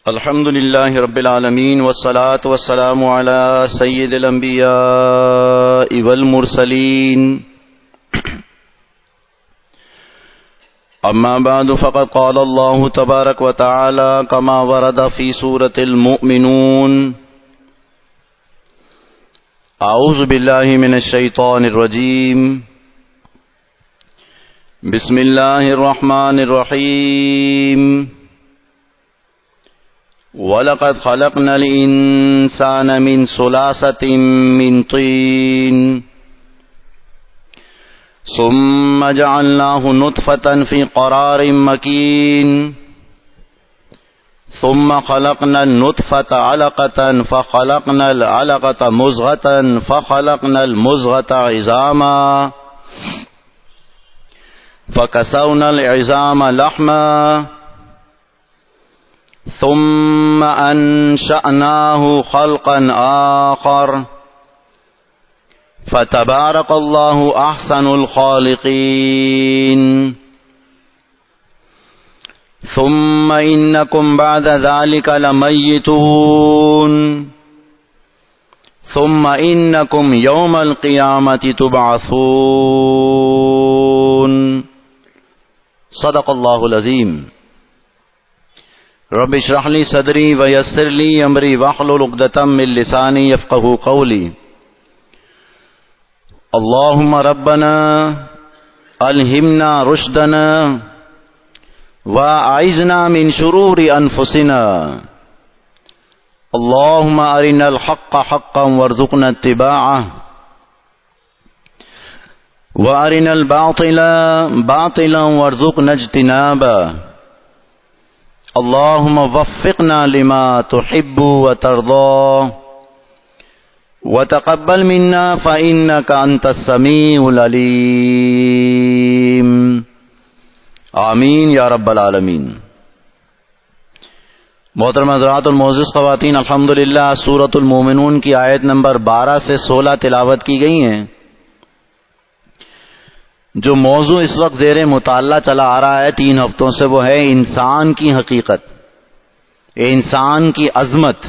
الحمد لله رب العالمين والصلاة والسلام على سيد الأنبياء والمرسلين أما بعد فقد قال الله تبارك وتعالى كما ورد في سورة المؤمنون أعوذ بالله من الشيطان الرجيم بسم الله الرحمن الرحيم وَلَقَدْ خَلَقْنَا الْإِنسَانَ مِنْ سُلَاسَةٍ مِّنْ طِينٍ ثُمَّ جَعَلْنَاهُ نُطْفَةً فِي قَرَارٍ مَّكِينٍ ثُمَّ خَلَقْنَا النُّطْفَةَ عَلَقَةً فَخَلَقْنَا الْعَلَقَةَ مُضْغَةً فَخَلَقْنَا الْمُضْغَةَ عِظَامًا فَكَسَوْنَا الْعِظَامَ لَحْمًا ثم أنشأناه خلقا آخر فتبارك الله أحسن الخالقين ثم إنكم بعد ذلك لميتون ثم إنكم يوم القيامة تبعثون صدق الله العظيم رب اشرح لي صدري ويسر لي امري واحلل عقدة من لساني يفقهوا قولي اللهم ربنا الهمنا رشدنا واعذنا من شرور انفسنا اللهم ارنا الحق حقا وارزقنا اتباعه وارنا الباطل باطلا وارزقنا اجتنابه اللهم وفقنا لما تحب وترضى وتقبل منا فإنك أنت السميع العليم آمین یا رب العالمین۔ محترم حضرات اور معزز خواتین، الحمدللہ سورۃ المومنون کی آیت نمبر 12 سے 16 تلاوت کی گئی ہیں۔ جو موضوع اس وقت زیر مطالعہ چلا آ رہا ہے 3 ہفتوں سے، وہ ہے انسان کی حقیقت، انسان کی عظمت۔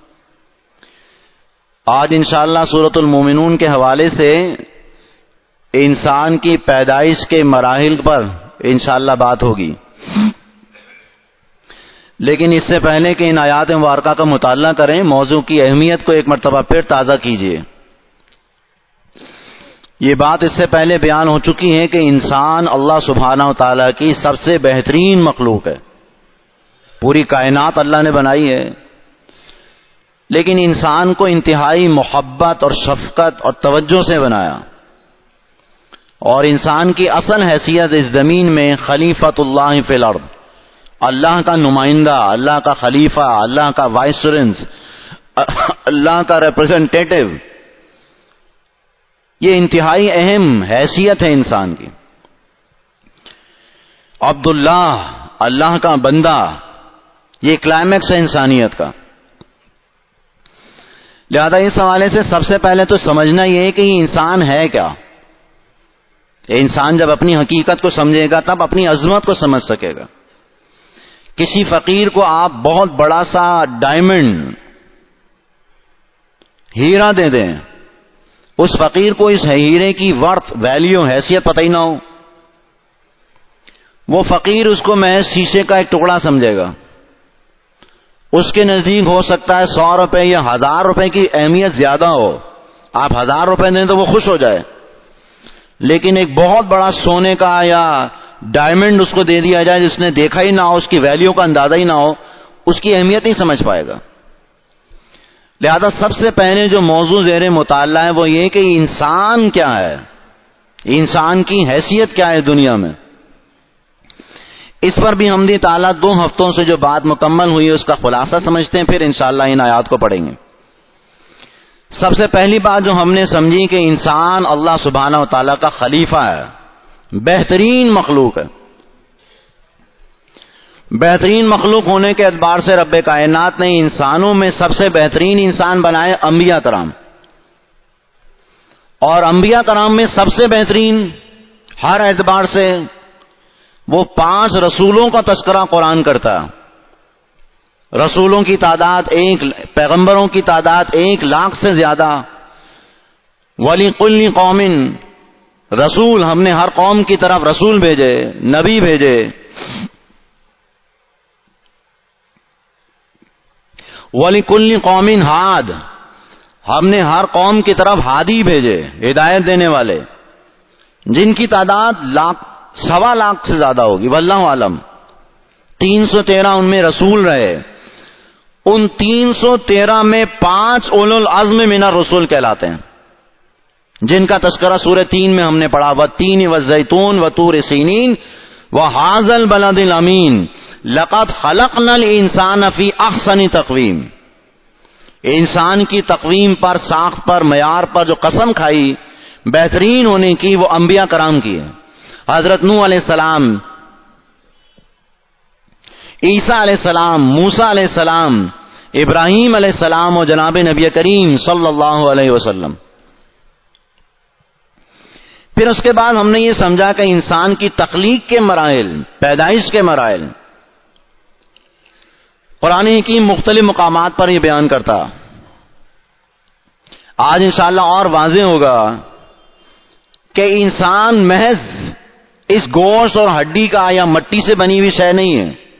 آج انشاءاللہ سورۃ المومنون کے حوالے سے انسان کی پیدائش کے مراحل پر انشاءاللہ بات ہوگی، لیکن اس سے پہلے کہ ان آیات مبارکہ کا مطالعہ کریں، موضوع کی اہمیت کو ایک مرتبہ پھر تازہ کیجیے۔ یہ بات اس سے پہلے بیان ہو چکی ہے کہ انسان اللہ سبحانہ و تعالیٰ کی سب سے بہترین مخلوق ہے، پوری کائنات اللہ نے بنائی ہے، لیکن انسان کو انتہائی محبت اور شفقت اور توجہ سے بنایا، اور انسان کی اصل حیثیت اس زمین میں خلیفۃ اللہ فی الارض، اللہ کا نمائندہ، اللہ کا خلیفہ، اللہ کا وائسرنس، اللہ کا ریپرزنٹیٹو، یہ انتہائی اہم حیثیت ہے انسان کی۔ عبداللہ، اللہ کا بندہ، یہ کلائمیکس ہے انسانیت کا۔ لہذا اس حوالے سے سب سے پہلے تو سمجھنا یہ ہے کہ یہ انسان ہے کیا۔ انسان جب اپنی حقیقت کو سمجھے گا تب اپنی عظمت کو سمجھ سکے گا۔ کسی فقیر کو آپ بہت بڑا سا ڈائمنڈ، ہیرا دے دیں، اس فقیر کو اس ہیرے کی ورتھ، ویلیو، حیثیت پتہ ہی نہ ہو، وہ فقیر اس کو محض شیشے کا ایک ٹکڑا سمجھے گا۔ اس کے نزدیک ہو سکتا ہے 100 روپے یا 1000 روپے کی اہمیت زیادہ ہو، آپ 1000 روپے دیں تو وہ خوش ہو جائے، لیکن ایک بہت بڑا سونے کا یا ڈائمنڈ اس کو دے دیا جائے جس نے دیکھا ہی نہ ہو، اس کی ویلیو کا اندازہ ہی نہ ہو، اس کی اہمیت نہیں سمجھ پائے گا۔ لہذا سب سے پہلے جو موضوع زیر مطالعہ ہے وہ یہ کہ انسان کیا ہے، انسان کی حیثیت کیا ہے دنیا میں۔ اس پر بھی حمدِ تعالیٰ 2 ہفتوں سے جو بات مکمل ہوئی ہے اس کا خلاصہ سمجھتے ہیں، پھر انشاءاللہ ان آیات کو پڑھیں گے۔ سب سے پہلی بات جو ہم نے سمجھی کہ انسان اللہ سبحانہ و تعالیٰ کا خلیفہ ہے، بہترین مخلوق ہے۔ بہترین مخلوق ہونے کے اعتبار سے رب کائنات نے انسانوں میں سب سے بہترین انسان بنائے انبیاء کرام، اور انبیاء کرام میں سب سے بہترین ہر اعتبار سے، وہ 5 رسولوں کا تذکرہ قرآن کرتا ہے۔ رسولوں کی تعداد پیغمبروں کی تعداد 1,00,000 سے زیادہ. وَلِكُلِّ قَوْمٍ رسول، ہم نے ہر قوم کی طرف رسول بھیجے، نبی بھیجے. وَلِكُلِّ قَوْمٍ ہاد، ہم نے ہر قوم کی طرف ہادی بھیجے، ہدایت دینے والے، جن کی تعداد 1,00,000 سے زیادہ ہوگی. واللہ عالم. 313 ان میں رسول رہے. ان 313 میں 5 اولو العزم من الرسول کہلاتے ہیں، جن کا تذکرہ سورہ 3 میں ہم نے پڑھا. والتین والزیتون وطور سینین وہذا البلد الامین لقد خلقنا الانسان فی احسن تقویم. انسان کی تقویم پر، ساخت پر، معیار پر جو قسم کھائی بہترین ہونے کی، وہ انبیاء کرام کی ہے. حضرت نوح علیہ السلام، عیسیٰ علیہ السلام، موسیٰ علیہ السلام، ابراہیم علیہ السلام اور جناب نبی کریم صلی اللہ علیہ وسلم. پھر اس کے بعد ہم نے یہ سمجھا کہ انسان کی تخلیق کے مراحل، پیدائش کے مراحل، قرآن حکیم مختلف مقامات پر یہ بیان کرتا. آج انشاءاللہ اور واضح ہوگا کہ انسان محض اس گوشت اور ہڈی کا یا مٹی سے بنی ہوئی شے نہیں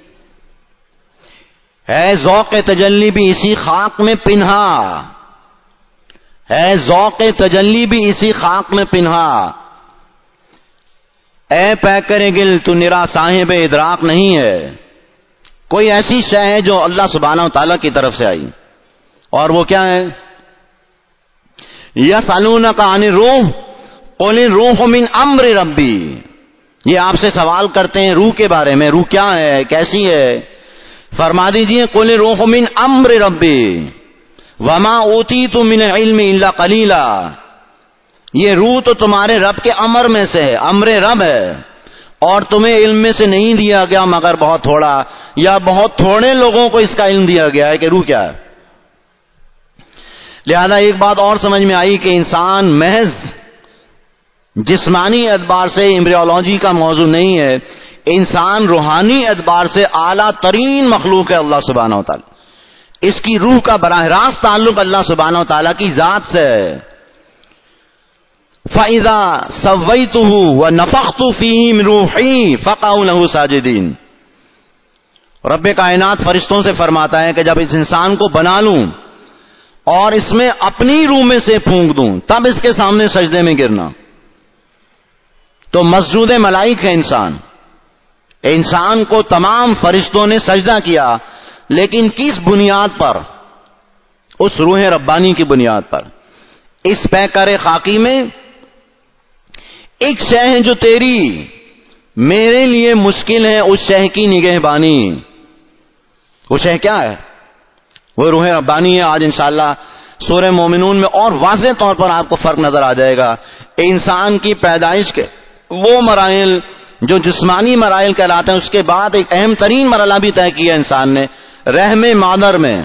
ہے ذوق تجلی بھی اسی خاک میں پنہا، ہے ذوق تجلی بھی اسی خاک میں پنہا. اے پیکر گل تو نرا صاحب ادراک نہیں ہے. کوئی ایسی شے ہے جو اللہ سبحانہ و تعالیٰ کی طرف سے آئی، اور وہ کیا ہے؟ یسألونک عن الروح قل الروح من امر ربی. یہ آپ سے سوال کرتے ہیں روح کے بارے میں، روح کیا ہے، کیسی ہے؟ فرما دیجئے قل الروح من امر ربی وما اوتیت من العلم الا قلیلا. یہ روح تو تمہارے رب کے امر میں سے ہے، امر رب ہے، اور تمہیں علم میں سے نہیں دیا گیا مگر بہت تھوڑا، یا بہت تھوڑے لوگوں کو اس کا علم دیا گیا ہے کہ روح کیا ہے. لہذا ایک بات اور سمجھ میں آئی کہ انسان محض جسمانی اعتبار سے ایمبریولوجی کا موضوع نہیں ہے، انسان روحانی اعتبار سے اعلیٰ ترین مخلوق ہے اللہ سبحانہ و تعالی. اس کی روح کا براہ راست تعلق اللہ سبحانہ و تعالی کی ذات سے ہے. فَإِذَا سَوَّيْتُهُ وَنَفَخْتُ فِيهِ مِن رُوحِي فَقَعُوا لَهُ سَاجِدِينَ. رب کائنات فرشتوں سے فرماتا ہے کہ جب اس انسان کو بنا لوں اور اس میں اپنی روح میں سے پھونک دوں تب اس کے سامنے سجدے میں گرنا. تو مسجود ملائک ہے انسان. انسان کو تمام فرشتوں نے سجدہ کیا، لیکن کس بنیاد پر؟ اس روح ربانی کی بنیاد پر. اس پیکر خاکی میں ایک شے ہے جو تیری میرے لیے مشکل ہے، اس شے کی نگہبانی. وہ شے کیا ہے؟ وہ روح ربانی ہے. آج انشاءاللہ سورہ مومنون میں اور واضح طور پر آپ کو فرق نظر آ جائے گا. انسان کی پیدائش کے وہ مراحل جو جسمانی مراحل کہلاتے ہیں، اس کے بعد ایک اہم ترین مرحلہ بھی طے کیا انسان نے رحم مادر میں.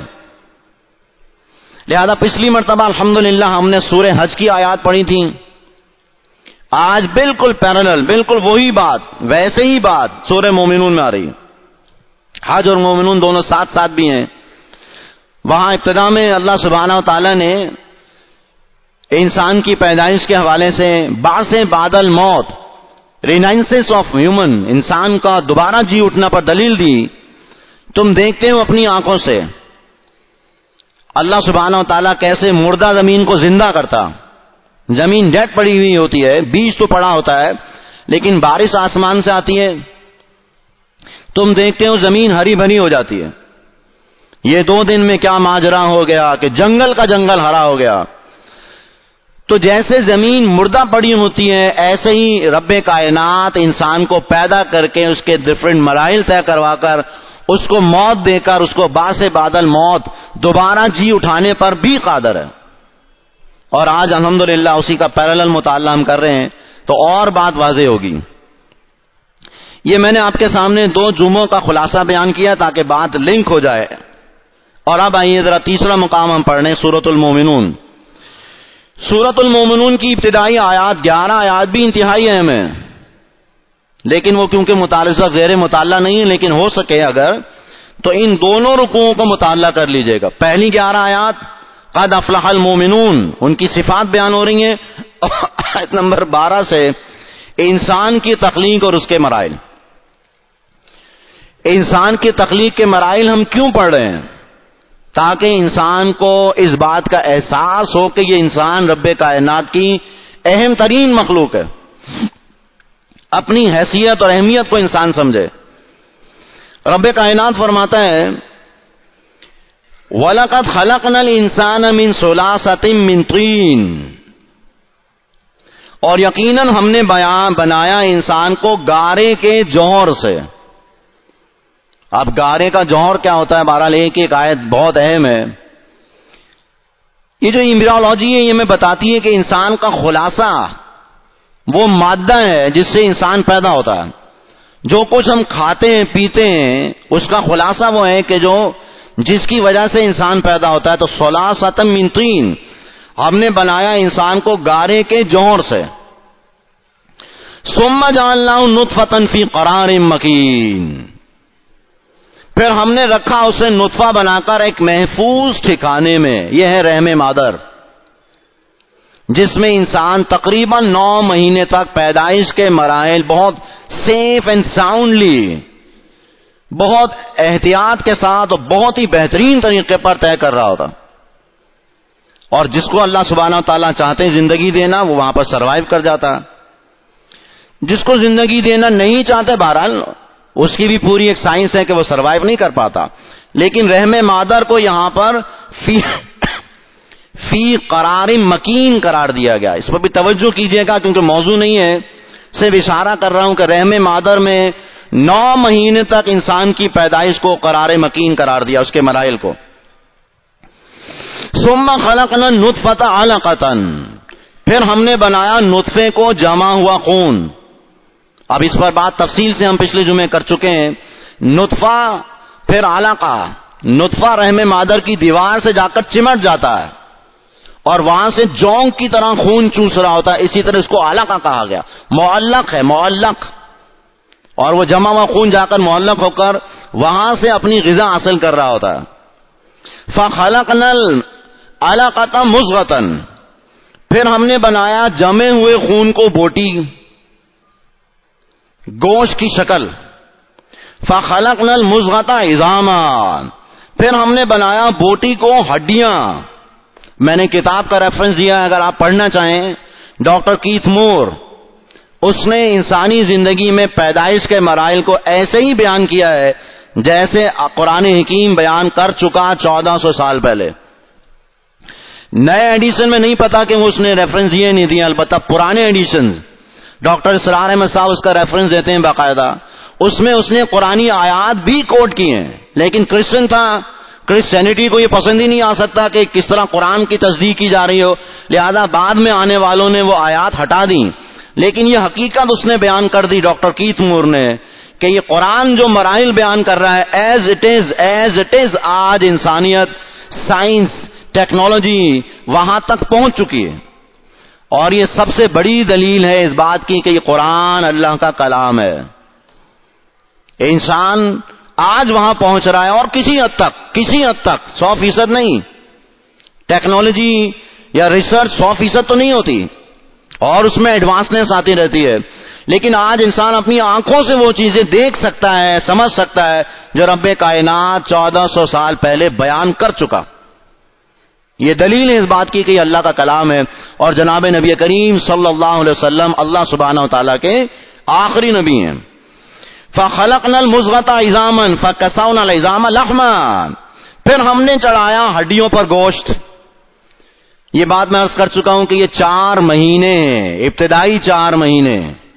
لہذا پچھلی مرتبہ الحمدللہ ہم نے سورہ حج کی آیات پڑھی تھی. آج بالکل پیرالل، بالکل وہی بات، ویسے ہی بات سورہ مومنون میں آ رہی ہے. حج اور مومنون دونوں ساتھ ساتھ بھی ہیں. وہاں ابتدا میں اللہ سبحانہ و تعالی نے انسان کی پیدائش کے حوالے سے بعث بعد الموت، رینائنسنس آف ہیومن، انسان کا دوبارہ جی اٹھنا پر دلیل دی. تم دیکھتے ہو اپنی آنکھوں سے اللہ سبحانہ و تعالیٰ کیسے مردہ زمین کو زندہ کرتا. زمین ڈیڈ پڑی ہوئی ہوتی ہے، بیج تو پڑا ہوتا ہے، لیکن بارش آسمان سے آتی ہے، تم دیکھتے ہو زمین ہری بھری ہو جاتی ہے. یہ 2 دن میں کیا ماجرا ہو گیا کہ جنگل کا جنگل ہرا ہو گیا. تو جیسے زمین مردہ پڑی ہوتی ہے، ایسے ہی رب کائنات انسان کو پیدا کر کے اس کے ڈفرینٹ مراحل طے کروا کر اس کو موت دے کر اس کو بعث بعد الموت دوبارہ جی اٹھانے پر بھی قادر ہے. اور آج الحمدللہ اسی کا پیرالل مطالعہ ہم کر رہے ہیں تو اور بات واضح ہوگی. یہ میں نے آپ کے سامنے 2 جمعوں کا خلاصہ بیان کیا تاکہ بات لنک ہو جائے. اور اب آئیے ذرا تیسرا مقام ہم پڑھ رہے ہیں سورۃ المومنون. سورۃ المومنون کی ابتدائی آیات 11 آیات بھی انتہائی اہم ہیں، لیکن وہ کیونکہ مطالعہ زیر مطالعہ نہیں ہے، لیکن ہو سکے اگر تو ان دونوں رکوعوں کو مطالعہ کر لیجئے گا. پہلی 11 آیات قد افلح المومنون ان کی صفات بیان ہو رہی ہیں. آیت نمبر 12 سے انسان کی تخلیق اور اس کے مراحل. انسان کی تخلیق کے مراحل ہم کیوں پڑھ رہے ہیں؟ تاکہ انسان کو اس بات کا احساس ہو کہ یہ انسان رب کائنات کی اہم ترین مخلوق ہے. اپنی حیثیت اور اہمیت کو انسان سمجھے. رب کائنات فرماتا ہے وَلَقَدْ خَلَقْنَا الْإِنسَانَ مِنْ صُلَاصَةٍ مِنْ طِينٍ اور یقیناً ہم نے بنایا انسان کو گارے کے جوہر سے. اب گارے کا جوہر کیا ہوتا ہے؟ بہرحال ایک آیت بہت اہم ہے. یہ جو ایمبریولوجی ہے یہ ہمیں بتاتی ہے کہ انسان کا خلاصہ وہ مادہ ہے جس سے انسان پیدا ہوتا ہے. جو کچھ ہم کھاتے ہیں پیتے ہیں اس کا خلاصہ وہ ہے کہ جس کی وجہ سے انسان پیدا ہوتا ہے. تو صلاصۃ من طین ہم نے بنایا انسان کو گارے کے جوہر سے. ثم جعلناہ نطفۃ فی قرار مکین پھر ہم نے رکھا اسے نطفہ بنا کر ایک محفوظ ٹھکانے میں. یہ ہے رحم مادر جس میں انسان تقریباً 9 مہینے تک پیدائش کے مراحل بہت سیف اینڈ ساؤنڈلی بہت احتیاط کے ساتھ اور بہت ہی بہترین طریقے پر طے کر رہا ہوتا. اور جس کو اللہ سبحانہ و تعالیٰ چاہتے ہیں زندگی دینا وہ وہاں پر سروائیو کر جاتا. جس کو زندگی دینا نہیں چاہتے بہرحال اس کی بھی پوری ایک سائنس ہے کہ وہ سروائیو نہیں کر پاتا. لیکن رحم مادر کو یہاں پر فی قرار مکین قرار دیا گیا. اس پر بھی توجہ کیجئے گا کیونکہ موضوع نہیں ہے. صرف اشارہ کر رہا ہوں کہ رحم مادر میں 9 مہینے تک انسان کی پیدائش کو قرار مکین قرار دیا اس کے مراحل کو. ثم خلقنا النطفۃ علقۃ پھر ہم نے بنایا نطفے کو جمع ہوا خون. اب اس پر بات تفصیل سے ہم پچھلے جمعے کر چکے ہیں. نطفہ پھر علقہ. نطفہ رحم مادر کی دیوار سے جا کر چمٹ جاتا ہے اور وہاں سے جونک کی طرح خون چوس رہا ہوتا ہے. اسی طرح اس کو علقہ کہا گیا. معلق ہے معلق. اور وہ جمع ہوا خون جا کر معلق ہو کر وہاں سے اپنی غذا حاصل کر رہا ہوتا ہے. فخلقنا العلقۃ مضغۃ پھر ہم نے بنایا جمے ہوئے خون کو بوٹی گوشت کی شکل. فخلقنا المضغۃ عظاما پھر ہم نے بنایا بوٹی کو ہڈیاں. میں نے کتاب کا ریفرنس دیا ہے اگر آپ پڑھنا چاہیں. ڈاکٹر کیتھ مور اس نے انسانی زندگی میں پیدائش کے مراحل کو ایسے ہی بیان کیا ہے جیسے قرآن حکیم بیان کر چکا 1400 سال پہلے. نئے ایڈیشن میں نہیں پتا کہ اس نے ریفرنس دیے نہیں دیے. البتہ پرانے ایڈیشن ڈاکٹر اسرار احمد صاحب اس کا ریفرنس دیتے ہیں باقاعدہ. اس میں اس نے قرآنی آیات بھی کوٹ کی ہیں. لیکن کرسچن تھا. کرسچینٹی کو یہ پسند ہی نہیں آ سکتا کہ کس طرح قرآن کی تصدیق کی جا رہی ہو. لہذا بعد میں آنے والوں نے وہ آیات ہٹا دی. لیکن یہ حقیقت اس نے بیان کر دی ڈاکٹر کیتھ مور نے کہ یہ قرآن جو مراحل بیان کر رہا ہے ایز اٹ از آج انسانیت سائنس ٹیکنالوجی وہاں تک پہنچ چکی ہے. اور یہ سب سے بڑی دلیل ہے اس بات کی کہ یہ قرآن اللہ کا کلام ہے. انسان آج وہاں پہنچ رہا ہے اور کسی حد تک 100% نہیں. ٹیکنالوجی یا ریسرچ 100% تو نہیں ہوتی اور اس میں ایڈوانسنس آتی رہتی ہے. لیکن آج انسان اپنی آنکھوں سے وہ چیزیں دیکھ سکتا ہے سمجھ سکتا ہے جو رب کائنات 1400 سال پہلے بیان کر چکا. یہ دلیل ہے اس بات کی کہ یہ اللہ کا کلام ہے. اور جناب نبی کریم صلی اللہ علیہ وسلم اللہ سبحانہ و تعالیٰ کے آخری نبی ہیں. فخلقنا المضغۃ عظاما فکسونا العظام لحما پھر ہم نے چڑھایا ہڈیوں پر گوشت. یہ بات میں عرض کر چکا ہوں کہ یہ 4 مہینے ابتدائی 4 مہینے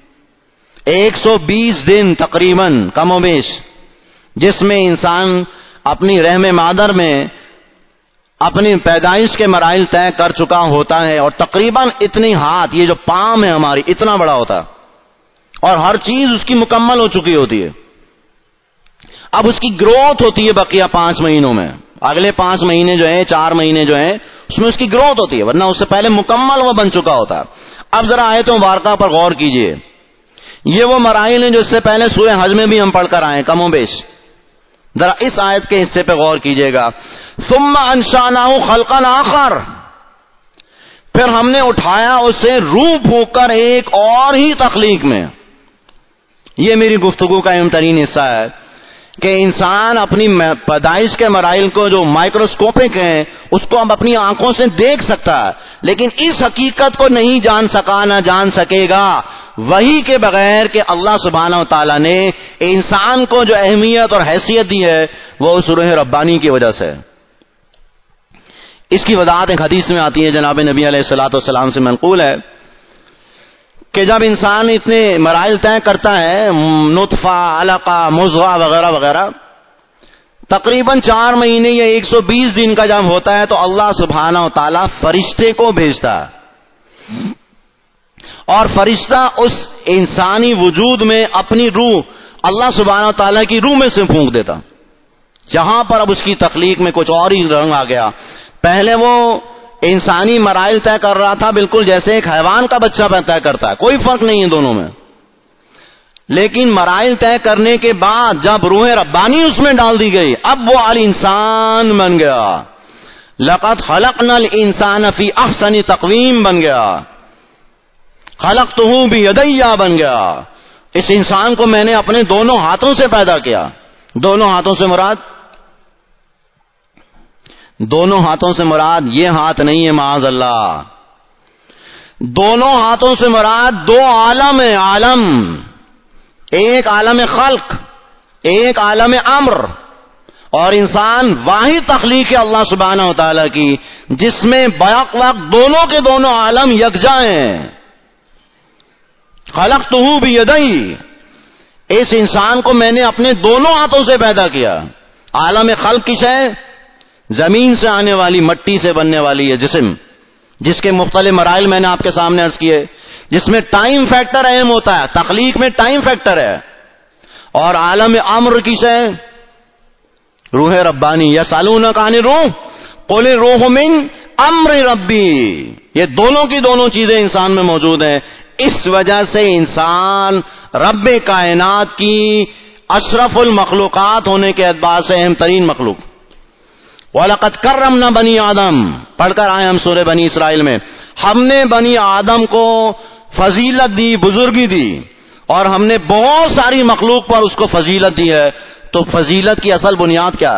120 دن تقریباً کم و بیش جس میں انسان اپنی رحم مادر میں اپنی پیدائش کے مراحل طے کر چکا ہوتا ہے. اور تقریباً اتنی ہاتھ یہ جو پام ہے ہماری اتنا بڑا ہوتا ہے اور ہر چیز اس کی مکمل ہو چکی ہوتی ہے. اب اس کی گروتھ ہوتی ہے بقیہ 5 مہینوں میں. اگلے 5 مہینے جو ہیں 4 مہینے جو ہیں اس میں اس کی گروتھ ہوتی ہے ورنہ اس سے پہلے مکمل وہ بن چکا ہوتا ہے. اب ذرا آیتوں مبارکہ پر غور کیجئے. یہ وہ مراحل ہیں جو اس سے پہلے سورہ حج میں بھی ہم پڑھ کر آئے کم و بیش. ذرا اس آیت کے حصے پہ غور کیجئے گا. ثم انشأناه خلقا آخر، پھر ہم نے اٹھایا اسے روح پھونک کر ایک اور ہی تخلیق میں. یہ میری گفتگو کا اہم ترین حصہ ہے کہ انسان اپنی پیدائش کے مراحل کو جو مائکروسکوپک ہیں اس کو اب اپنی آنکھوں سے دیکھ سکتا ہے، لیکن اس حقیقت کو نہیں جان سکا، نہ جان سکے گا وہی کے بغیر کہ اللہ سبحانہ و تعالیٰ نے انسان کو جو اہمیت اور حیثیت دی ہے وہ اس روح ربانی کی وجہ سے. اس کی وضاحت ایک حدیث میں آتی ہے، جناب نبی علیہ الصلوۃ والسلام سے منقول ہے کہ جب انسان اتنے مراحل طے کرتا ہے، نطفہ، علقہ، مضغہ وغیرہ وغیرہ، تقریباً 4 مہینے یا 120 دن کا جب ہوتا ہے تو اللہ سبحانہ و تعالیٰ فرشتے کو بھیجتا ہے، اور فرشتہ اس انسانی وجود میں اپنی روح اللہ سبحانہ و تعالیٰ کی روح میں سے پھونک دیتا. جہاں پر اب اس کی تخلیق میں کچھ اور ہی رنگ آ گیا. پہلے وہ انسانی مراحل طے کر رہا تھا بالکل جیسے ایک حیوان کا بچہ طے کرتا ہے، کوئی فرق نہیں ہے دونوں میں. لیکن مراحل طے کرنے کے بعد جب روح ربانی اس میں ڈال دی گئی، اب وہ انسان بن گیا. لقد خلقنا الانسان فی احسن تقویم بن گیا. خلقتہ بیدی بن گیا. اس انسان کو میں نے اپنے دونوں ہاتھوں سے پیدا کیا. دونوں ہاتھوں سے مراد یہ ہاتھ نہیں ہے معاذ اللہ. دونوں ہاتھوں سے مراد 2 عالم ہے. عالم، ایک عالم خلق، ایک عالم امر. اور انسان واحد تخلیق ہے اللہ سبحانہ و تعالیٰ کی جس میں بیک وقت دونوں کے دونوں عالم یکجا ہیں. خلقتہ بیدی، اس انسان کو میں نے اپنے دونوں ہاتھوں سے پیدا کیا. عالم خلق کی شے زمین سے آنے والی مٹی سے بننے والی ہے جسم، جس کے مختلف مراحل میں نے آپ کے سامنے عرض کیے، جس میں ٹائم فیکٹر اہم ہوتا ہے. تخلیق میں ٹائم فیکٹر ہے. اور عالم امر کی شے روح ربانی. یسألونک عن الروح قل الروح من امر ربی. یہ دونوں کی دونوں چیزیں انسان میں موجود ہیں. اس وجہ سے انسان رب کائنات کی اشرف المخلوقات ہونے کے اعتبار سے اہم ترین مخلوق. وَلَقَدْ كَرَّمْنَا بَنِي آدم پڑھ کر آئے ہم سورہ بنی اسرائیل میں. ہم نے بنی آدم کو فضیلت دی، بزرگی دی، اور ہم نے بہت ساری مخلوق پر اس کو فضیلت دی ہے. تو فضیلت کی اصل بنیاد کیا؟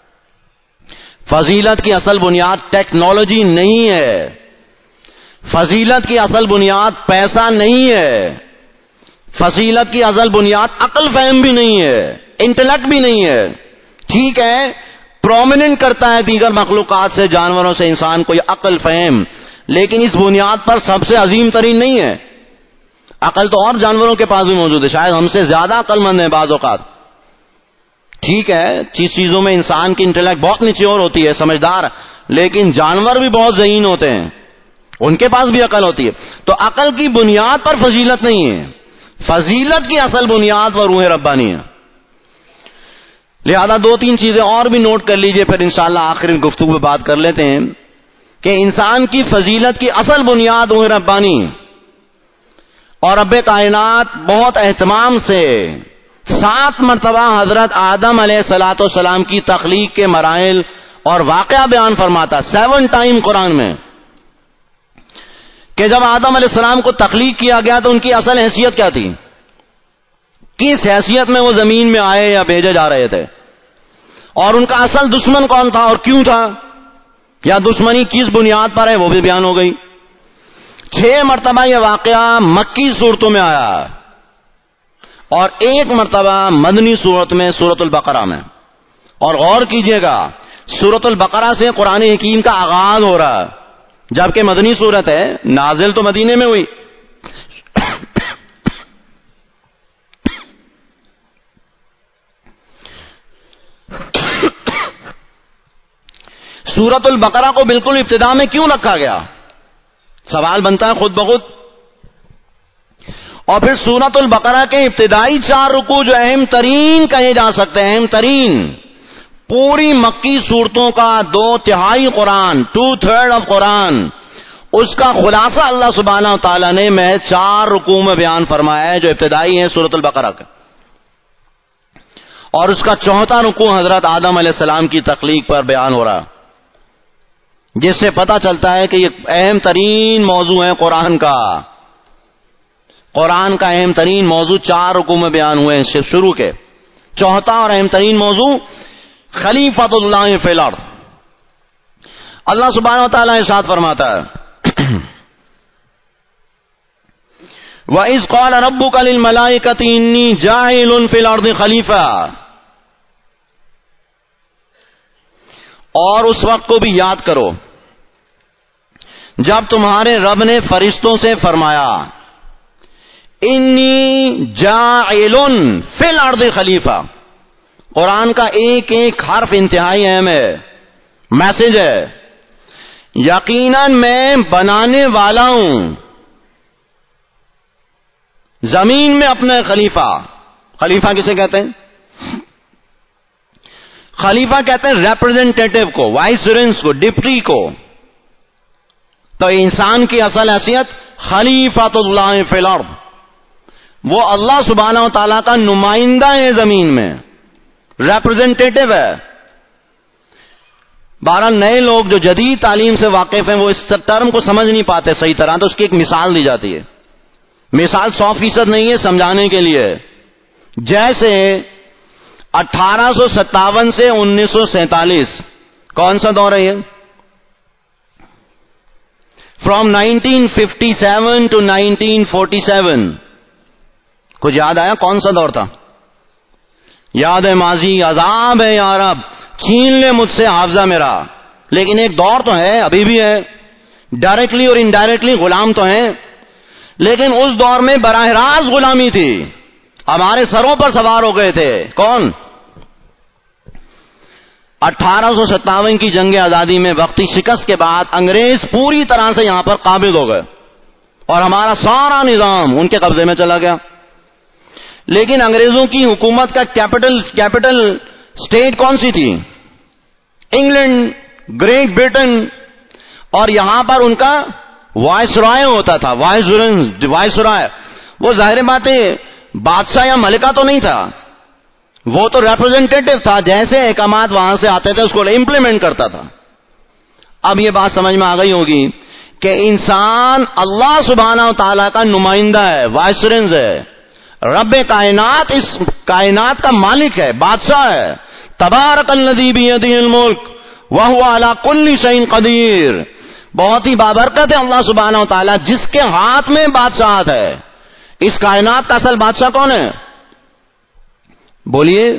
فضیلت کی اصل بنیاد ٹیکنالوجی نہیں ہے. فضیلت کی اصل بنیاد پیسہ نہیں ہے. فضیلت کی اصل بنیاد عقل فہم بھی نہیں ہے، انٹلیکٹ بھی نہیں ہے. ٹھیک ہے، پرومیننٹ کرتا ہے دیگر مخلوقات سے، جانوروں سے انسان کو یہ عقل فہم، لیکن اس بنیاد پر سب سے عظیم ترین نہیں ہے. عقل تو اور جانوروں کے پاس بھی موجود ہے، شاید ہم سے زیادہ عقل مند ہیں بعض اوقات. ٹھیک ہے، چیزوں میں انسان کی انٹلیکٹ بہت نیچور ہوتی ہے، سمجھدار، لیکن جانور بھی بہت ذہین ہوتے ہیں، ان کے پاس بھی عقل ہوتی ہے. تو عقل کی بنیاد پر فضیلت نہیں ہے. فضیلت کی اصل بنیاد وہ روح ربانی ہے. لہذا 2-3 چیزیں اور بھی نوٹ کر لیجئے، پھر انشاءاللہ آخر گفتگو پہ بات کر لیتے ہیں کہ انسان کی فضیلت کی اصل بنیاد روح ربانی. اور رب کائنات بہت اہتمام سے 7 مرتبہ حضرت آدم علیہ الصلوۃ والسلام کی تخلیق کے مراحل اور واقعہ بیان فرماتا 7 ٹائم قرآن میں، کہ جب آدم علیہ السلام کو تخلیق کیا گیا تو ان کی اصل حیثیت کیا تھی، کس حیثیت میں وہ زمین میں آئے یا بھیجے جا رہے تھے، اور ان کا اصل دشمن کون تھا اور کیوں تھا، یا دشمنی کس بنیاد پر ہے وہ بھی بیان ہو گئی. 6 مرتبہ یہ واقعہ مکی صورتوں میں آیا اور 1 مرتبہ مدنی صورت میں سورۃ البقرہ میں. اور غور کیجئے گا، سورۃ البقرہ سے قرآن حکیم کا آغاز ہو رہا ہے، جبکہ مدنی صورت ہے، نازل تو مدینے میں ہوئی. سورۃ البقرہ کو بالکل ابتدا میں کیوں رکھا گیا، سوال بنتا ہے خود بخود. اور پھر سورۃ البقرہ کے ابتدائی 4 رکوع جو اہم ترین کہے جا سکتے ہیں، اہم ترین، پوری مکی صورتوں کا 2/3 قرآن، 2/3 آف قرآن، اس کا خلاصہ اللہ سبحانہ و تعالیٰ نے محض 4 رکوع میں بیان فرمایا ہے جو ابتدائی ہیں سورۃ البقرہ کا. اور اس کا 4واں رکوع حضرت آدم علیہ السلام کی تخلیق پر بیان ہو رہا، جس سے پتہ چلتا ہے کہ یہ اہم ترین موضوع ہے قرآن کا. قرآن کا اہم ترین موضوع 4 رکوع میں بیان ہوئے ہیں شروع کے. 4واں اور اہم ترین موضوع خلیفۃ اللہ فی الارض. اللہ سبحانہ و تعالیٰ ارشاد فرماتا ہے وَإِذْ قَالَ رَبُّكَ لِلْمَلَائِكَةِ إِنِّي جَاعِلٌ فِي الْأَرْضِ خَلِيفَةً. اور اس وقت کو بھی یاد کرو جب تمہارے رب نے فرشتوں سے فرمایا انی جاعل فی الارض خلیفہ. قرآن کا ایک ایک حرف انتہائی اہم ہے، میسج ہے. یقیناً میں بنانے والا ہوں زمین میں اپنے خلیفہ. خلیفہ کسے کہتے ہیں؟ خلیفہ کہتے ہیں ریپرزینٹیٹو کو، وائسرنس کو، ڈپٹی کو. تو انسان کی اصل حیثیت خلیفۃ اللہ فی الارض، وہ اللہ سبحانہ و تعالیٰ کا نمائندہ ہے زمین میں، ریپرزینٹیٹو ہے. بہرحال نئے لوگ جو جدید تعلیم سے واقف ہیں وہ اس ٹرم کو سمجھ نہیں پاتے صحیح طرح، تو اس کی ایک مثال دی جاتی ہے. مثال 100% نہیں ہے، سمجھانے کے لیے. جیسے 1857 سے 1947 کون سا دور ہے یہ؟ فرام 1957 to 1947 کچھ یاد آیا کون سا دور تھا؟ یاد ہے ماضی عذاب ہے یا رب، چھین لے مجھ سے حافظہ میرا. لیکن ایک دور تو ہے، ابھی بھی ہے، ڈائریکٹلی اور انڈائریکٹلی غلام تو ہیں، لیکن اس دور میں براہ راست غلامی تھی، ہمارے سروں پر سوار ہو گئے تھے. کون؟ 1857 کی جنگ آزادی میں وقتی شکست کے بعد انگریز پوری طرح سے یہاں پر قابض ہو گئے اور ہمارا سارا نظام ان کے قبضے میں چلا گیا. لیکن انگریزوں کی حکومت کا کیپٹل اسٹیٹ کون سی تھی؟ England, Great Britain. اور یہاں پر ان کا وائسرائے ہوتا تھا، وائسرائے. وہ ظاہر بات ہے بادشاہ یا ملکہ تو نہیں تھا، وہ تو ریپرزینٹیٹو تھا. جیسے احکامات وہاں سے آتے تھے اس کو امپلیمنٹ کرتا تھا. اب یہ بات سمجھ میں آ گئی ہوگی کہ انسان اللہ سبحانہ و تعالیٰ کا نمائندہ ہے، وائسرنز ہے. رب کائنات اس کائنات کا مالک ہے، بادشاہ ہے. تبارک الذی بیدہ الملک وہو علی کل شیء قدیر. بہت ہی بابرکت ہے اللہ سبحانہ و تعالیٰ جس کے ہاتھ میں بادشاہت ہے. اس کائنات کا اصل بادشاہ کون ہے؟ بولیے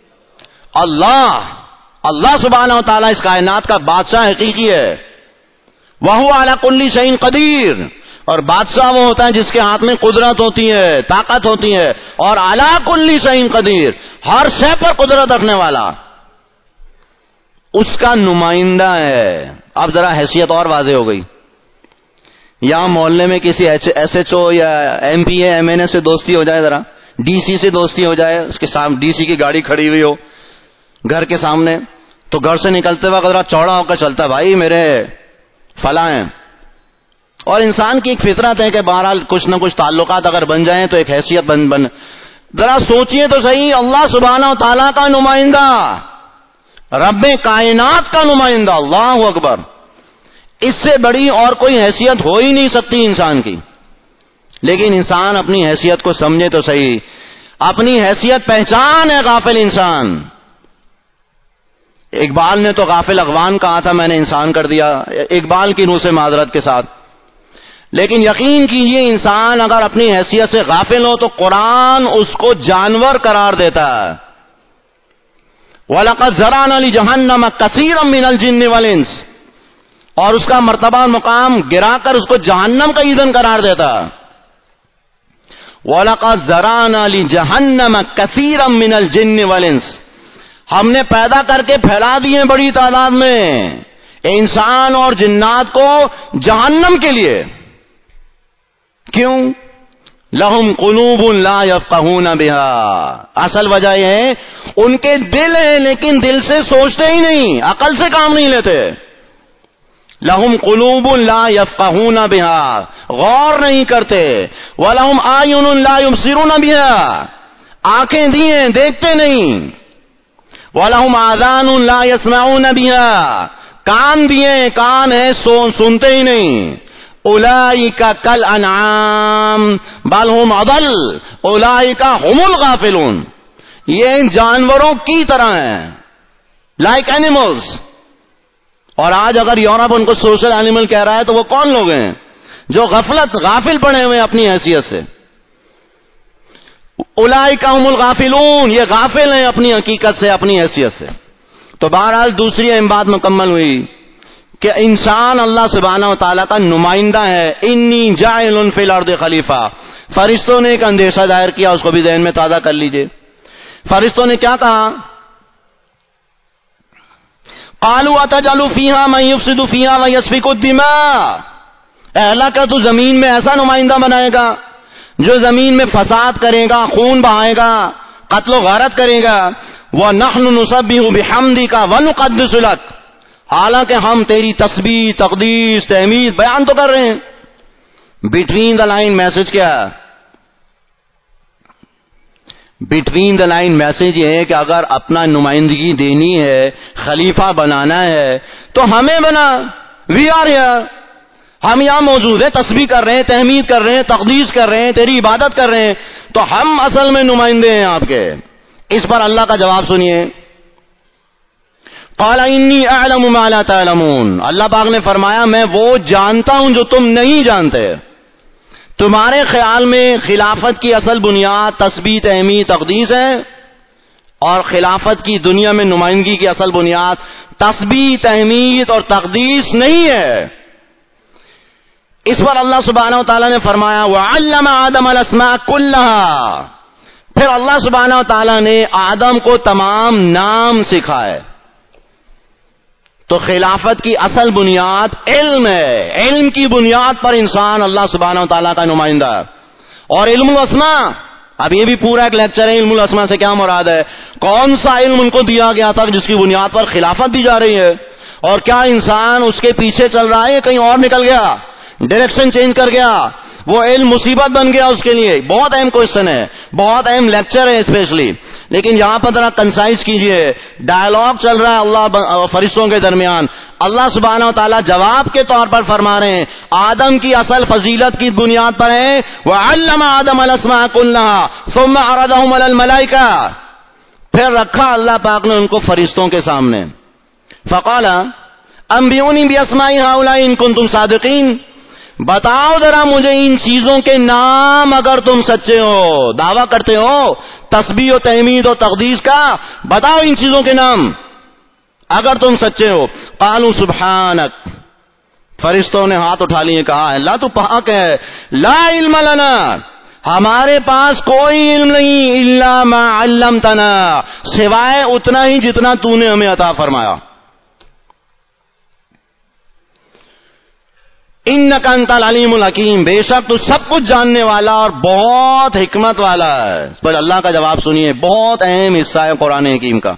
اللہ سبحانہ و تعالیٰ اس کائنات کا بادشاہ حقیقی ہے. وہو علی کل شیء قدیر. اور بادشاہ وہ ہوتا ہے جس کے ہاتھ میں قدرت ہوتی ہے، طاقت ہوتی ہے. اور علی کل شیء قدیر، ہر شے پر قدرت رکھنے والا، اس کا نمائندہ ہے. اب ذرا حیثیت اور واضح ہو گئی. یہاں محلے میں کسی ایس ایچ او یا M P A M N A سے دوستی ہو جائے، ذرا ڈی سی سے دوستی ہو جائے، اس کے سامنے ڈی سی کی گاڑی کھڑی ہوئی ہو گھر کے سامنے، تو گھر سے نکلتے وقت ذرا چوڑا ہو کر چلتا، بھائی میرے فلاں ہیں. اور انسان کی ایک فطرت ہے کہ بہرحال کچھ نہ کچھ تعلقات اگر بن جائیں تو ایک حیثیت بن. ذرا سوچئے تو صحیح، اللہ سبحانہ و تعالیٰ کا نمائندہ، رب کائنات کا نمائندہ، اللہ اکبر. اس سے بڑی اور کوئی حیثیت ہو ہی نہیں سکتی انسان کی. لیکن انسان اپنی حیثیت کو سمجھے تو صحیح. اپنی حیثیت پہچان ہے غافل انسان. اقبال نے تو غافل اغوان کہا تھا، میں نے انسان کر دیا، اقبال کی روح سے معذرت کے ساتھ. لیکن یقین کیجئے انسان اگر اپنی حیثیت سے غافل ہو تو قرآن اس کو جانور قرار دیتا ہے. وَلَقَدْ ذَرَأْنَا لِجَهَنَّمَ كَثِيرًا مِنَ الْجِنِّ وَالْإِنسِ. اور اس کا مرتبہ اور مقام گرا کر اس کو جہنم کا ایندھن قرار دیتا. وَلَقَدْ ذَرَأْنَا لِجَهَنَّمَ كَثِيرًا مِنَ الْجِنِّ وَالْإِنسِ. ہم نے پیدا کر کے پھیلا دیے بڑی تعداد میں انسان اور جنات کو جہنم کے لیے. کیوں؟ لہم قلوب لا یفقہون بہا. اصل وجہ یہ ہے ان کے دل ہیں لیکن دل سے سوچتے ہی نہیں، عقل سے کام نہیں لیتے. لہم قلوب لا یفقہون بہا، غور نہیں کرتے. ولہم اعین لا یبصرون بہا، آنکھیں دی ہیں دیکھتے نہیں. وَلَهُمْ آذَانٌ لَا يَسْمَعُونَ بِهَا، کان دیے، کان ہے سنتے ہی نہیں. اولئک کالانعام بل هم اضل اولئک هم الغافلون، یہ جانوروں کی طرح ہیں، لائک اینیملز. اور آج اگر یورپ ان کو سوشل اینیمل کہہ رہا ہے تو وہ کون لوگ ہیں؟ جو غافل پڑے ہوئے اپنی حیثیت سے. اولئک هم الغافلون، یہ غافل ہیں اپنی حقیقت سے، اپنی حیثیت سے. تو بہرحال دوسری اہم بات مکمل ہوئی کہ انسان اللہ سبحانہ و تعالیٰ کا نمائندہ ہے. انی جاعل فی الارض خلیفہ. فرشتوں نے ایک اندیشہ ظاہر کیا، اس کو بھی ذہن میں تازہ کر لیجئے. فرشتوں نے کیا کہا؟ قالوا اتجعل فیہا من یفسد فیہا ویسفک الدماء، اے اللہ کیا تو زمین میں ایسا نمائندہ بنائے گا جو زمین میں فساد کرے گا، خون بہائے گا، قتل و غارت کرے گا. وَنَحْنُ نُسَبِّحُ بِحَمْدِكَ وَنُقَدِّسُ لَكَ، حالانکہ ہم تیری تسبیح، تقدیس، تحمید بیان تو کر رہے ہیں. بٹوین دا لائن میسج کیا ہے؟ بٹوین دا لائن میسج یہ ہے کہ اگر اپنا نمائندگی دینی ہے، خلیفہ بنانا ہے تو ہمیں بنا. وی آر ہیئر، ہم یہاں موجود ہیں، تسبیح کر رہے ہیں، تحمید کر رہے ہیں، تقدیس کر رہے ہیں، تیری عبادت کر رہے ہیں، تو ہم اصل میں نمائندے ہیں آپ کے. اس پر اللہ کا جواب سنیے. قال انی اعلم ما لا تعلمون، اللہ پاک نے فرمایا میں وہ جانتا ہوں جو تم نہیں جانتے. تمہارے خیال میں خلافت کی اصل بنیاد تسبیح، تحمید، تقدیس ہے، اور خلافت کی دنیا میں نمائندگی کی اصل بنیاد تسبیح، تحمید اور تقدیس نہیں ہے. اس پر اللہ سبحانہ و تعالیٰ نے فرمایا وَعَلَّمَ آدَمَ الْأَسْمَاءَ كُلَّهَا، پھر اللہ سبحانہ و تعالیٰ نے آدم کو تمام نام سکھائے. تو خلافت کی اصل بنیاد علم ہے. علم کی بنیاد پر انسان اللہ سبحانہ و تعالیٰ کا نمائندہ ہے. اور علم الاسماء، اب یہ بھی پورا ایک لیکچر ہے. علم الاسماء سے کیا مراد ہے؟ کون سا علم ان کو دیا گیا تھا جس کی بنیاد پر خلافت دی جا رہی ہے؟ اور کیا انسان اس کے پیچھے چل رہا ہے، کہیں اور نکل گیا، ڈائریکشن چینج کر گیا، وہ علم مصیبت بن گیا اس کے لیے؟ بہت اہم کوشچن ہے، بہت اہم لیکچر ہے اسپیشلی. لیکن یہاں پر ذرا کنسائز کیجئے. ڈائلاگ چل رہا ہے اللہ اور فرشتوں کے درمیان. اللہ سبحانہ و تعالیٰ جواب کے طور پر فرما رہے ہیں آدم کی اصل فضیلت کی بنیاد پر ہے وَعَلَّمَ آدَمَ الْأَسْمَاءَ كُلَّهَا ثُمَّ عَرَضَهُمْ عَلَى الْمَلَائِكَةِ، پھر رکھا اللہ پاک نے ان کو فرشتوں کے سامنے. فَقَالَ أَنبِئُونِي بِأَسْمَاءِ هَؤُلَاءِ إِن كُنتُمْ صَادِقِينَ، بتاؤ ذرا مجھے ان چیزوں کے نام اگر تم سچے ہو، دعویٰ کرتے ہو تسبیح و تحمید و تقدیس کا، بتاؤ ان چیزوں کے نام اگر تم سچے ہو. قالوا سبحانک، فرشتوں نے ہاتھ اٹھا لیے، کہا اللہ تو پاک ہے. لا علم لنا، ہمارے پاس کوئی علم نہیں، الا ما علمتنا، سوائے اتنا ہی جتنا تو نے ہمیں عطا فرمایا. انک انت العلیم الحکیم، بے شک تو سب کچھ جاننے والا اور بہت حکمت والا ہے. اس پر اللہ کا جواب سنیے، بہت اہم حصہ ہے قرآن حکیم کا.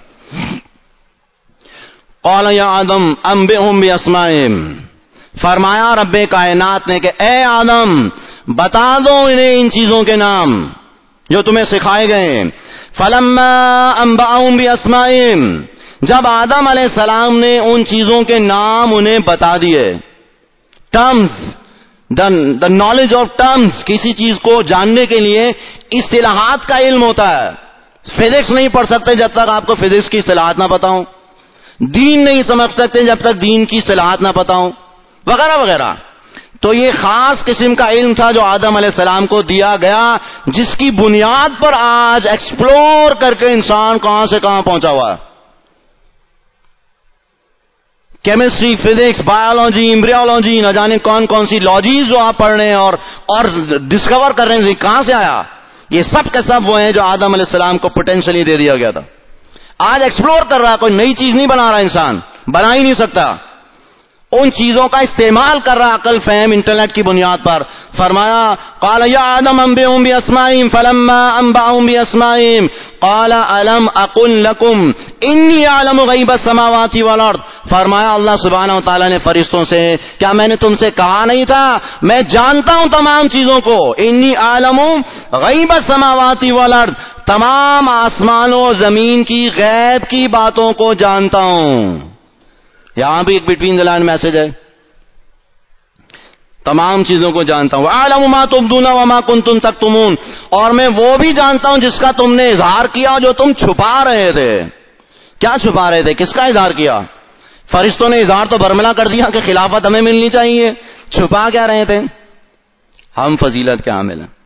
قال یا آدم انبئہم باسمائہم، فرمایا رب کائنات نے کہ اے آدم بتا دو انہیں ان چیزوں کے نام جو تمہیں سکھائے گئے. فلما انبأہم باسمائہم، جب آدم علیہ السلام نے ان چیزوں کے نام انہیں بتا دیے. Terms, the knowledge of terms, کسی چیز کو جاننے کے لیے اصطلاحات کا علم ہوتا ہے. فزکس نہیں پڑھ سکتے جب تک آپ کو فزکس کی اصطلاحات نہ پتا ہوں، دین نہیں سمجھ سکتے جب تک دین کی اصطلاحات نہ پتا ہوں، وغیرہ وغیرہ. تو یہ خاص قسم کا علم تھا جو آدم علیہ السلام کو دیا گیا، جس کی بنیاد پر آج ایکسپلور کر کے انسان کہاں سے کہاں پہنچا ہوا ہے. کیمسٹری، فزکس، بایولوجی، ایمبریولوجی، نہ جانے کون کون سی لاجیز جو آپ پڑھ رہے ہیں اور ڈسکور کر رہے ہیں کہاں سے آیا، یہ سب کے سب وہ ہیں جو آدم علیہ السلام کو پوٹینشلی دے دیا گیا تھا. آج ایکسپلور کر رہا ہے، کوئی نئی چیز نہیں بنا رہا انسان، بنا ہی نہیں سکتا. ان چیزوں کا استعمال کر رہا عقل، فہم، انٹلیکٹ کی بنیاد پر. فرمایا قال یا آدم انبئہم باسمائہم فلما انبأہم باسمائہم قال الم اقل لکم انی اعلم غیب السماوات والارض. فرمایا اللہ سبحانہ و تعالیٰ نے فرشتوں سے کیا میں نے تم سے کہا نہیں تھا میں جانتا ہوں تمام چیزوں کو. انی اعلم غیب السماوات والارض، تمام آسمانوں زمین کی غیب کی باتوں کو جانتا ہوں. یہاں بھی ایک بٹوین دی لائن میسج ہے. تمام چیزوں کو جانتا ہوں. وَأَعْلَمُ مَا تُبْدُونَ وَمَا كُنتُمْ تَكْتُمُونَ, اور میں وہ بھی جانتا ہوں جس کا تم نے اظہار کیا جو تم چھپا رہے تھے. کیا چھپا رہے تھے؟ کس کا اظہار کیا؟ فرشتوں نے اظہار تو برملا کر دیا کہ خلافت ہمیں ملنی چاہیے. چھپا کیا رہے تھے؟ ہم فضیلت کے حامل ہیں.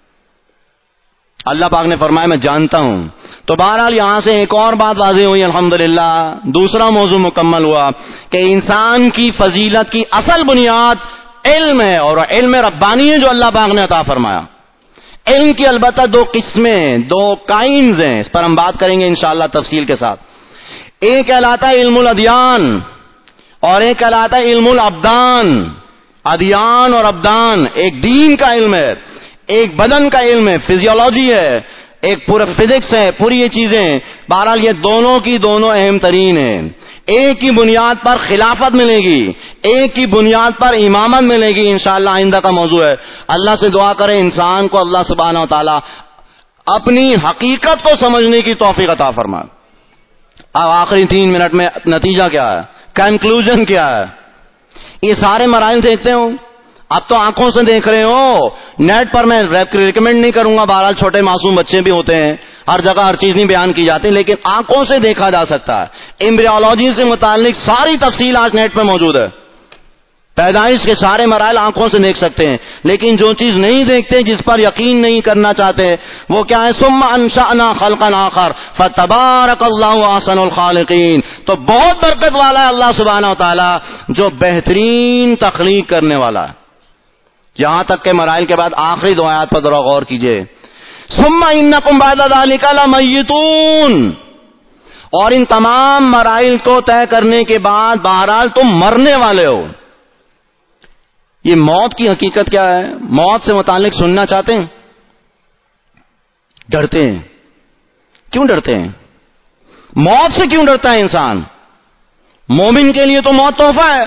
اللہ پاک نے فرمایا میں جانتا ہوں. تو بہرحال یہاں سے ایک اور بات واضح ہوئی الحمدللہ. دوسرا موضوع مکمل ہوا کہ انسان کی فضیلت کی اصل بنیاد علم ہے, اور علم ربانی ہے جو اللہ پاک نے عطا فرمایا. علم کی البتہ دو قسمیں, دو کائنز ہیں, اس پر ہم بات کریں گے انشاءاللہ تفصیل کے ساتھ. ایک کہلاتا ہے علم الادیان اور ایک کہلاتا ہے علم الابدان. ادیان اور ابدان ایک دین کا علم ہے, ایک بدن کا علم ہے, فزیولوجی ہے, ایک پورا فزکس ہے, پوری یہ چیزیں. بہرحال یہ دونوں کی دونوں اہم ترین ہیں. ایک کی بنیاد پر خلافت ملے گی, ایک کی بنیاد پر امامت ملے گی. انشاءاللہ آئندہ کا موضوع ہے. اللہ سے دعا کریں انسان کو اللہ سبحانہ و تعالی اپنی حقیقت کو سمجھنے کی توفیق عطا فرمائے. اب آخری 3 منٹ میں نتیجہ کیا ہے, کنکلوژن کیا ہے؟ یہ سارے مراحل دیکھتے ہو, اب تو آنکھوں سے دیکھ رہے ہو. نیٹ پر میں ریکمینڈ نہیں کروں گا, بہرحال چھوٹے معصوم بچے بھی ہوتے ہیں, ہر جگہ ہر چیز نہیں بیان کی جاتی, لیکن آنکھوں سے دیکھا جا سکتا ہے. ایمبریولوجی سے متعلق ساری تفصیل آج نیٹ پہ موجود ہے. پیدائش کے سارے مراحل آنکھوں سے دیکھ سکتے ہیں, لیکن جو چیز نہیں دیکھتے, جس پر یقین نہیں کرنا چاہتے, وہ کیا ہے؟ ثم انشأنا خلقا آخر فتبارک اللہ احسن الخالقین. تو بہت برکت والا ہے اللہ سبحانہ و تعالی جو بہترین تخلیق کرنے والا ہے. یہاں تک کہ مراحل کے بعد آخری 2 آیات پر ذرا غور کیجئے. ثم انکم بعد ذلک لمیتون, اور ان تمام مراحل کو طے کرنے کے بعد بہرحال تم مرنے والے ہو. یہ موت کی حقیقت کیا ہے؟ موت سے متعلق سننا چاہتے ہیں؟ ڈرتے ہیں. کیوں ڈرتے ہیں؟ موت سے کیوں ڈرتا ہے انسان؟ مومن کے لیے تو موت تحفہ ہے.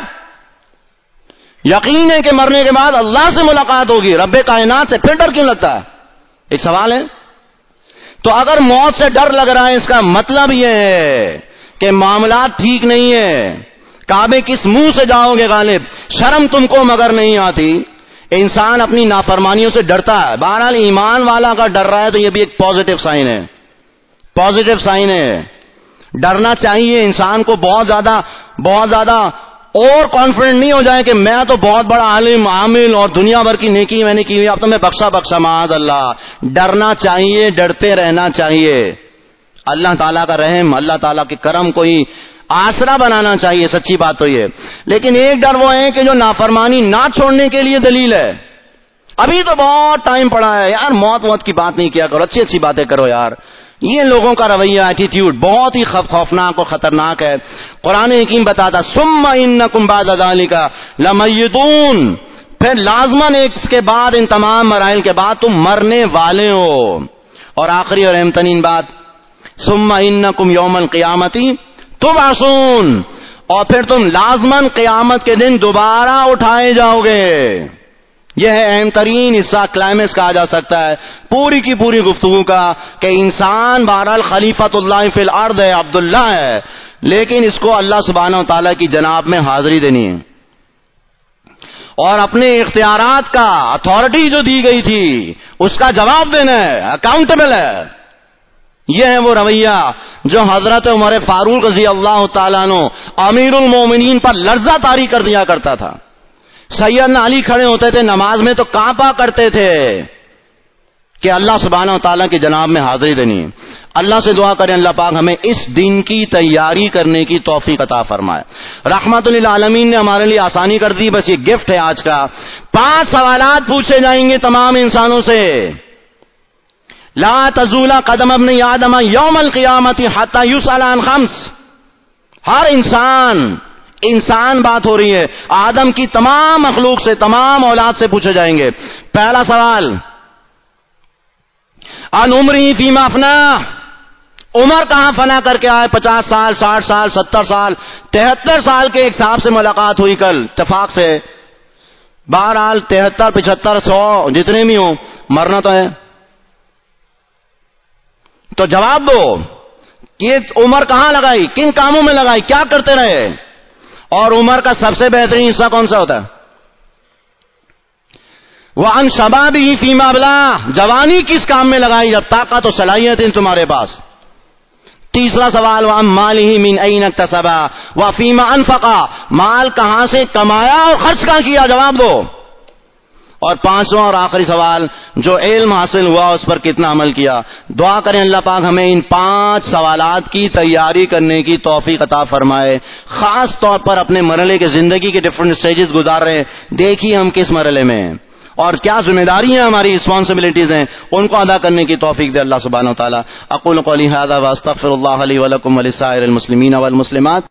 یقین ہے کہ مرنے کے بعد اللہ سے ملاقات ہوگی, رب کائنات سے, پھر ڈر کیوں لگتا ہے؟ ایک سوال ہے. تو اگر موت سے ڈر لگ رہا ہے, اس کا مطلب یہ ہے کہ معاملات ٹھیک نہیں ہے. کعبے کس منہ سے جاؤ گے غالب؟ شرم تم کو مگر نہیں آتی. انسان اپنی نافرمانیوں سے ڈرتا ہے. بہرحال ایمان والا اگر ڈر رہا ہے تو یہ بھی ایک پازیٹو سائن ہے. پازیٹو سائن ہے. ڈرنا چاہیے انسان کو بہت زیادہ اور کانفیڈنٹ نہیں ہو جائے کہ میں تو بہت بڑا عالم عامل اور دنیا بھر کی نیکی میں نے کی ہوئی, اب تو میں بخشا معاذ اللہ. ڈرنا چاہیے, ڈرتے رہنا چاہیے. اللہ تعالیٰ کا رحم, اللہ تعالیٰ کے کرم کو ہی آسرا بنانا چاہیے. سچی بات تو یہ. لیکن ایک ڈر وہ ہے کہ جو نافرمانی نہ چھوڑنے کے لیے دلیل ہے. ابھی تو بہت ٹائم پڑا ہے یار, موت کی بات نہیں کیا کرو, اچھی باتیں کرو یار. یہ لوگوں کا رویہ, ایٹیٹیوڈ بہت ہی خوفناک اور خطرناک ہے. قرآن حکیم بتاتا ثم انکم بعد ذلک لمیتون, پھر لازماً اس کے بعد, ان تمام مراحل کے بعد تم مرنے والے ہو. اور آخری اور اہم ترین بات, ثم انکم یوم القیامت تبعثون, اور پھر تم لازماً قیامت کے دن دوبارہ اٹھائے جاؤ گے. یہ ہے اہم ترین حصہ, کلائمیکس کہا جا سکتا ہے پوری کی پوری گفتگو کا, کہ انسان بہرحال خلیفۃ اللہ فی الارض ہے, عبداللہ ہے, لیکن اس کو اللہ سبحانہ و تعالیٰ کی جناب میں حاضری دینی ہے, اور اپنے اختیارات کا, اتھارٹی جو دی گئی تھی اس کا جواب دینا ہے, اکاؤنٹیبل ہے. یہ ہے وہ رویہ جو حضرت عمر فاروق رضی اللہ تعالیٰ عنہ امیر المومنین پر لرزہ طاری کر دیا کرتا تھا. سیدنا علی کھڑے ہوتے تھے نماز میں تو کانپا کرتے تھے کہ اللہ سبحانہ و تعالیٰ کی جناب میں حاضری دینی. اللہ سے دعا کریں اللہ پاک ہمیں اس دن کی تیاری کرنے کی توفیق عطا فرمائے. رحمت للعالمین نے ہمارے لیے آسانی کر دی, بس یہ گفٹ ہے آج کا. 5 سوالات پوچھے جائیں گے تمام انسانوں سے. لا تزول قدم ابن آدم یوم القیامت حتی یسأل عن 5. ہر انسان بات ہو رہی ہے, آدم کی تمام مخلوق سے, تمام اولاد سے پوچھے جائیں گے. پہلا سوال, ان عمری فیما افنا, عمر کہاں فنا کر کے آئے؟ 50 سال, 60 سال, 70 سال, 73 سال کے ایک صاحب سے ملاقات ہوئی کل اتفاق سے. بہرحال 73, 75, 100 جتنے بھی ہوں, مرنا تو ہے. تو جواب دو کہ عمر کہاں لگائی، کن کاموں میں لگائی، کیا کرتے رہے، اور عمر کا سب سے بہترین حصہ کون سا ہوتا ہے؟ وَعَنْ شَبَابِهِ فِيمَا أَبْلَاهُ، جوانی کس کام میں لگائی جب طاقت و صلاحیتیں تمہارے پاس. تیسرا سوال وَعَنْ مَالِهِ مِنْ أَيْنَ اكْتَسَبَهُ وَفِيمَا أَنْفَقَهُ، مال کہاں سے کمایا اور خرچ کہاں کیا، جواب دو. اور پانچواں اور آخری سوال، جو علم حاصل ہوا اس پر کتنا عمل کیا. دعا کریں اللہ پاک ہمیں ان 5 سوالات کی تیاری کرنے کی توفیق عطا فرمائے. خاص طور پر اپنے مرحلے کے زندگی کے ڈفرنٹ سٹیجز گزار رہے ہیں، دیکھیے ہم کس مرحلے میں ہیں اور کیا ذمہ داری ہیں، ہماری رسپانسبلٹیز ہیں، ان کو ادا کرنے کی توفیق دے اللہ سبحانہ و تعالی. اقول قولی ھذا واستغفر اللہ لی ولکم ولسائر المسلمین والمسلمات.